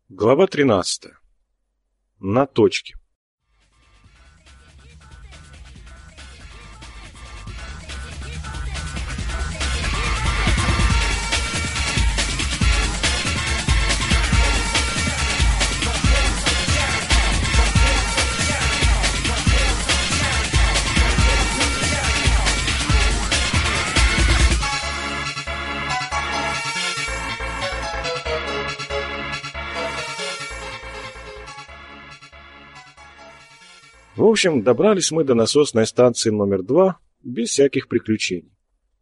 Глава 13. На точке. В общем, добрались мы до насосной станции номер 2 без всяких приключений.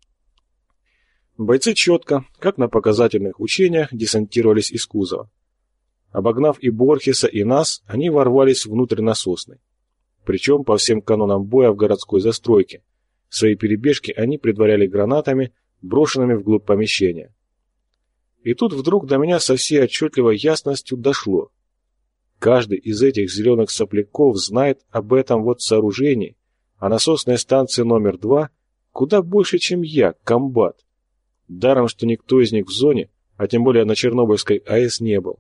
Бойцы четко, как на показательных учениях, десантировались из кузова. Обогнав и Борхеса, и нас, они ворвались внутрь насосной. Причем по всем канонам боя в городской застройке. Свои перебежки они предваряли гранатами, брошенными вглубь помещения. И тут вдруг до меня со всей отчетливой ясностью дошло. Каждый из этих зеленых сопляков знает об этом вот сооружении, о насосной станции номер 2, куда больше, чем я, комбат. Даром, что никто из них в зоне, а тем более на Чернобыльской АЭС, не был.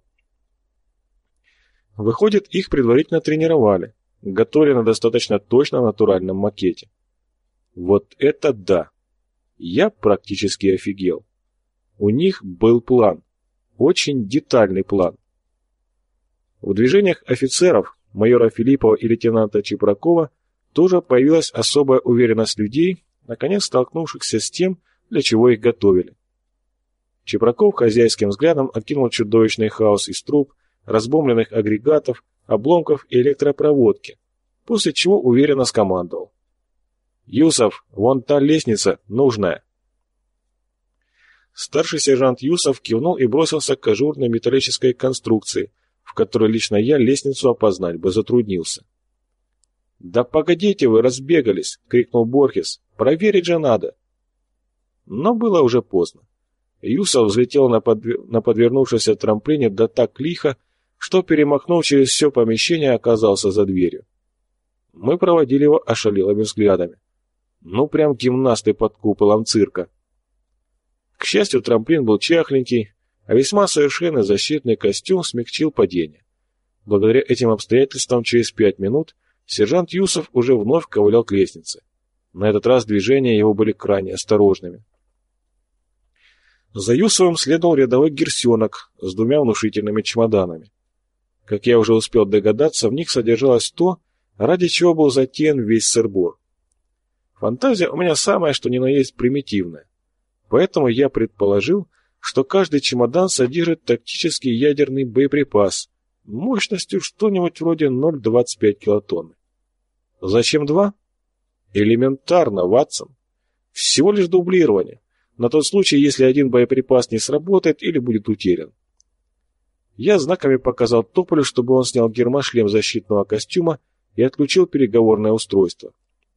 Выходит, их предварительно тренировали, готовили на достаточно точном натуральном макете. Вот это да! Я практически офигел. У них был план, очень детальный план. В движениях офицеров, майора Филиппова и лейтенанта Чепракова, тоже появилась особая уверенность людей, наконец столкнувшихся с тем, для чего их готовили. Чепраков хозяйским взглядом окинул чудовищный хаос из труб, разбомбленных агрегатов, обломков и электропроводки, после чего уверенно скомандовал: «Юсов, вон та лестница, нужная». Старший сержант Юсов кивнул и бросился к ажурной металлической конструкции, в которой лично я лестницу опознать бы затруднился. «Да погодите вы, разбегались!» — крикнул Борхес. «Проверить же надо!» Но было уже поздно. Юсов взлетел на подвернувшемся трамплине да так лихо, что, перемахнув через все помещение, оказался за дверью. Мы проводили его ошалелыми взглядами. Ну, прям гимнасты под куполом цирка. К счастью, трамплин был чахленький, а весьма совершенный защитный костюм смягчил падение. Благодаря этим обстоятельствам через 5 минут сержант Юсов уже вновь ковылял к лестнице. На этот раз движения его были крайне осторожными. За Юсовым следовал рядовой гирсенок с 2 внушительными чемоданами. Как я уже успел догадаться, в них содержалось то, ради чего был затеян весь сыр-бор. Фантазия у меня самая, что ни на есть, примитивная. Поэтому я предположил, что каждый чемодан содержит тактический ядерный боеприпас мощностью что-нибудь вроде 0,25 килотонны. Зачем 2? Элементарно, Ватсон. Всего лишь дублирование, на тот случай, если один боеприпас не сработает или будет утерян. Я знаками показал Тополю, чтобы он снял гермошлем защитного костюма и отключил переговорное устройство.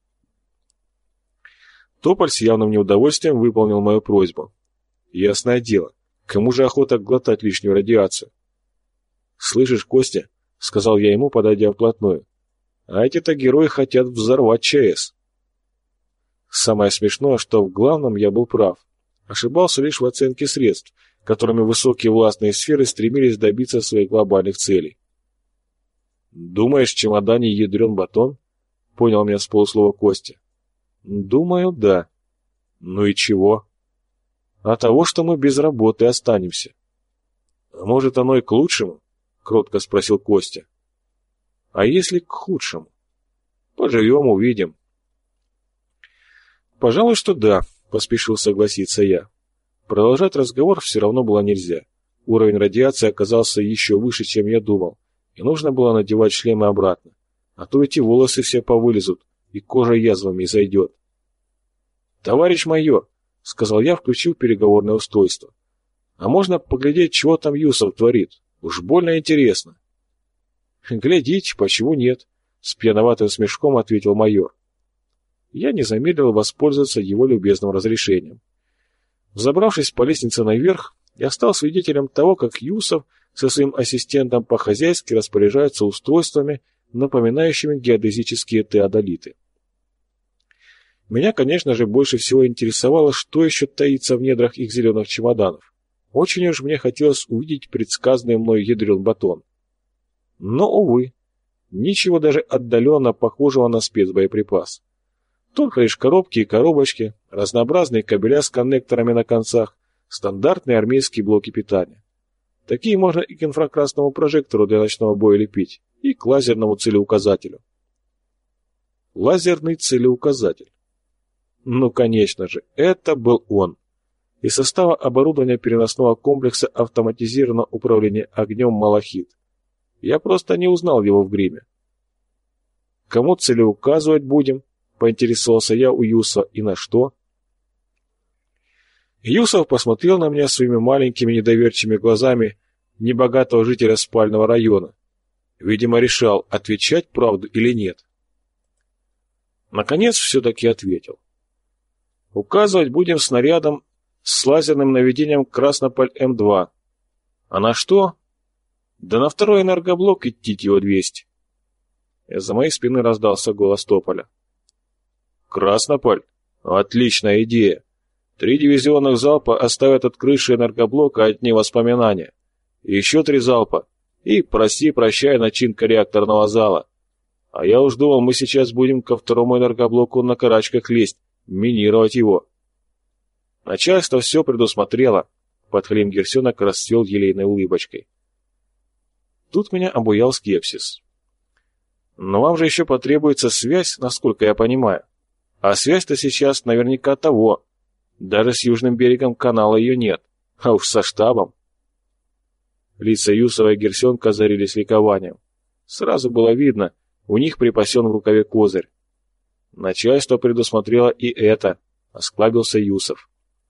Тополь с явным неудовольствием выполнил мою просьбу. Ясное дело, кому же охота глотать лишнюю радиацию? «Слышишь, Костя», — сказал я ему, подойдя вплотную, — «а эти-то герои хотят взорвать ЧАЭС». Самое смешное, что в главном я был прав. Ошибался лишь в оценке средств, которыми высокие властные сферы стремились добиться своих глобальных целей. «Думаешь, в чемодане ядрен батон?» — понял меня с полуслова Костя. «Думаю, да». «Ну и чего?» «А того, что мы без работы останемся». «А может, оно и к лучшему?» — кротко спросил Костя. «А если к худшему?» «Поживем, увидим». «Пожалуй, что да», — поспешил согласиться я. Продолжать разговор все равно было нельзя. Уровень радиации оказался еще выше, чем я думал, и нужно было надевать шлемы обратно, а то эти волосы все повылезут, и кожа язвами изойдет. «Товарищ майор», — сказал я, включив переговорное устройство, — «а можно поглядеть, чего там Юсов творит? Уж больно интересно». «Глядите, почему нет?» — с пьяноватым смешком ответил майор. Я не замедлил воспользоваться его любезным разрешением. Взобравшись по лестнице наверх, я стал свидетелем того, как Юсов со своим ассистентом по-хозяйски распоряжается устройствами, напоминающими геодезические теодолиты. Меня, конечно же, больше всего интересовало, что еще таится в недрах их зеленых чемоданов. Очень уж мне хотелось увидеть предсказанный мной ядрен батон. Но, увы, ничего даже отдаленно похожего на спецбоеприпас. Только лишь коробки и коробочки, разнообразные кабеля с коннекторами на концах, стандартные армейские блоки питания. Такие можно и к инфракрасному прожектору для ночного боя лепить, и к лазерному целеуказателю. Лазерный целеуказатель. Ну, конечно же, это был он. Из состава оборудования переносного комплекса автоматизированного управления огнем «Малахит». Я просто не узнал его в гриме. «Кому целеуказывать будем?» — поинтересовался я у Юсова. «И на что?» Юсов посмотрел на меня своими маленькими недоверчивыми глазами небогатого жителя спального района. Видимо, решал, отвечать правду или нет. Наконец, все-таки ответил. «Указывать будем снарядом с лазерным наведением Краснополь-М2. А на что? Да на второй энергоблок идти его 200. Из-за моей спины раздался голос Тополя. «Краснополь? Отличная идея. 3 дивизионных залпа оставят от крыши энергоблока одни воспоминания. Еще 3 залпа. И прости-прощай начинка реакторного зала. А я уж думал, мы сейчас будем ко второму энергоблоку на карачках лезть, минировать его». Начальство все предусмотрело. Подхалим Герсенок расцвел елейной улыбочкой. Тут меня обуял скепсис. «Но вам же еще потребуется связь, насколько я понимаю. А связь-то сейчас наверняка того. Даже с южным берегом канала ее нет. А уж со штабом». Лица Юсова и Герсенка озарились ликованием. Сразу было видно, у них припасен в рукаве козырь. Начальство предусмотрело и это, осклабился Юсов.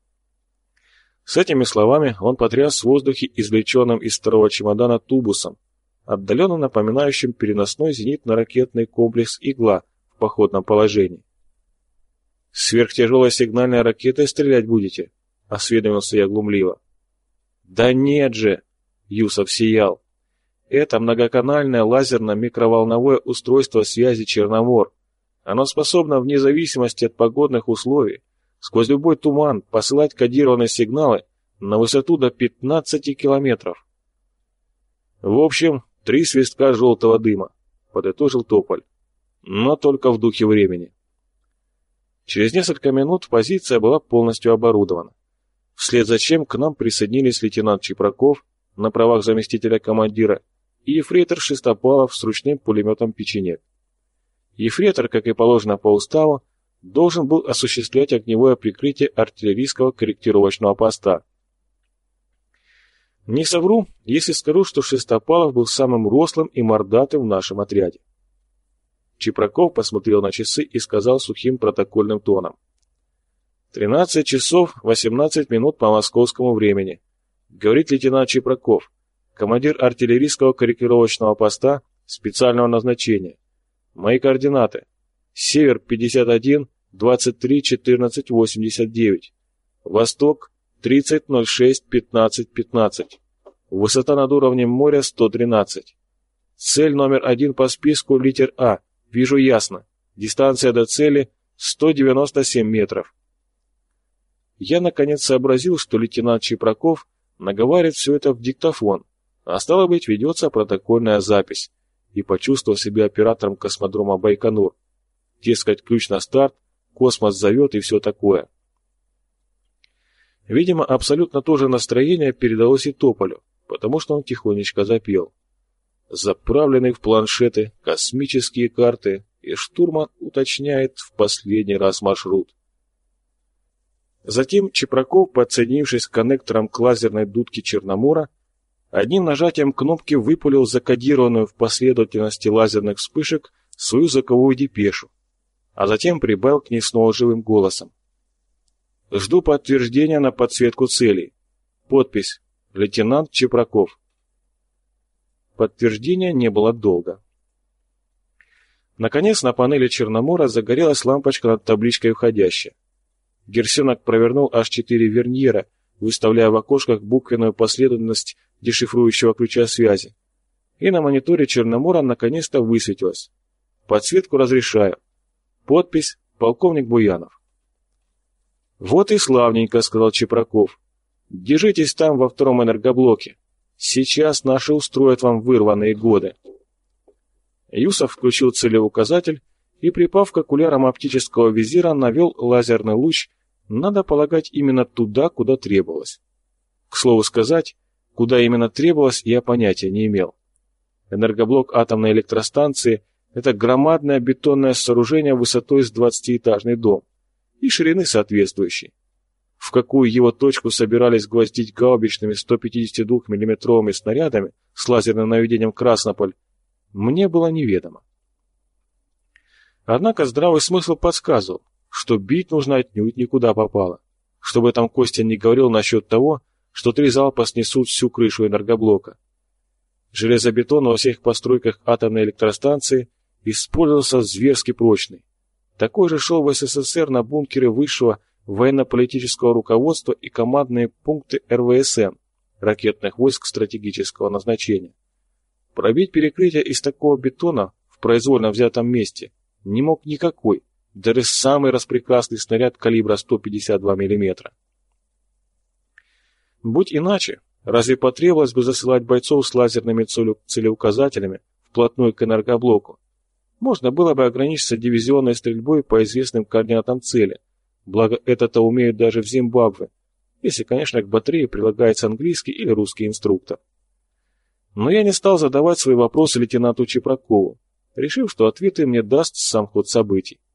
С этими словами он потряс в воздухе извлеченным из второго чемодана тубусом, отдаленно напоминающим переносной зенитно-ракетный комплекс «Игла» в походном положении. «Сверхтяжелой сигнальной ракетой стрелять будете?» — осведомился я глумливо. «Да нет же!» — Юсов сиял. «Это многоканальное лазерно-микроволновое устройство связи «Черномор». Оно способно вне зависимости от погодных условий сквозь любой туман посылать кодированные сигналы на высоту до 15 километров. В общем, 3 свистка желтого дыма, подытожил Тополь, но только в духе времени. Через несколько минут позиция была полностью оборудована, вслед за чем к нам присоединились лейтенант Чепраков на правах заместителя командира и ефрейтор Шестопалов с ручным пулеметом «Печенек». Ефрейтор, как и положено по уставу, должен был осуществлять огневое прикрытие артиллерийского корректировочного поста. Не совру, если скажу, что Шестопалов был самым рослым и мордатым в нашем отряде. Чепраков посмотрел на часы и сказал сухим протокольным тоном. 13 часов 18 минут по московскому времени. Говорит лейтенант Чепраков, командир артиллерийского корректировочного поста специального назначения. Мои координаты. Север 51, 23, 14, 89. Восток 30, 06, 15, 15. Высота над уровнем моря 113. Цель номер 1 по списку литер А. Вижу ясно. Дистанция до цели 197 метров. Я наконец сообразил, что лейтенант Чепраков наговаривает все это в диктофон, а стало быть, ведется протокольная запись, и почувствовал себя оператором космодрома Байконур. Дескать, ключ на старт, космос зовет и все такое. Видимо, абсолютно то же настроение передалось и Тополю, потому что он тихонечко запел. Заправлены в планшеты космические карты, и штурман уточняет в последний раз маршрут. Затем Чепраков, подсоединившись к коннекторам к лазерной дудке Черномора, одним нажатием кнопки выпулил закодированную в последовательности лазерных вспышек свою звуковую депешу, а затем прибавил к ней снова живым голосом. «Жду подтверждения на подсветку целей. Подпись: лейтенант Чепраков». Подтверждения не было долго. Наконец на панели Черномора загорелась лампочка над табличкой «Входящая». Герсенок провернул аж 4 верньера, выставляя в окошках буквенную последовательность дешифрующего ключа связи. И на мониторе Черномора наконец-то высветилось. Подсветку разрешаю. Подпись: полковник Буянов. «Вот и славненько», — сказал Чепраков. Держитесь там во втором энергоблоке. Сейчас наши устроят вам вырванные годы». Юсов включил целеуказатель и, припав к окулярам оптического визира, навел лазерный луч, надо полагать, именно туда, куда требовалось. К слову сказать, куда именно требовалось, я понятия не имел. Энергоблок атомной электростанции – это громадное бетонное сооружение высотой с 20-этажный дом и ширины соответствующей. В какую его точку собирались гвоздить гаубичными 152 миллиметровыми снарядами с лазерным наведением «Краснополь», мне было неведомо. Однако здравый смысл подсказывал, что бить нужно отнюдь никуда попало, чтобы там Костя не говорил насчет того, что 3 залпа снесут всю крышу энергоблока. Железобетон во всех постройках атомной электростанции использовался зверски прочный. Такой же шел в СССР на бункеры высшего военно-политического руководства и командные пункты РВСН, ракетных войск стратегического назначения. Пробить перекрытие из такого бетона в произвольно взятом месте не мог никакой, даже самый распрекрасный снаряд калибра 152 мм. Будь иначе, разве потребовалось бы засылать бойцов с лазерными целеуказателями вплотную к энергоблоку? Можно было бы ограничиться дивизионной стрельбой по известным координатам цели, благо это-то умеют даже в Зимбабве, если, конечно, к батарее прилагается английский или русский инструктор. Но я не стал задавать свои вопросы лейтенанту Чепракову, решив, что ответы мне даст сам ход событий.